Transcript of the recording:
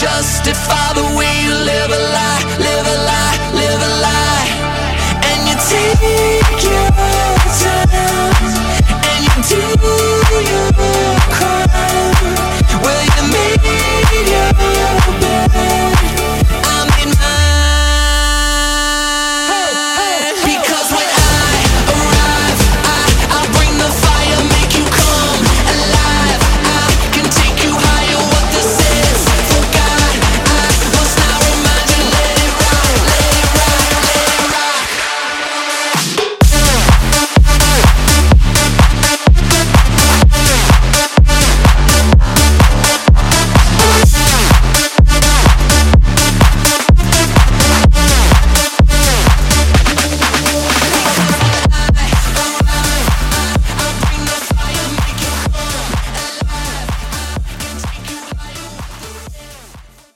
justify the way you live a lie, live a lie, live a lie. And you take your time, and you do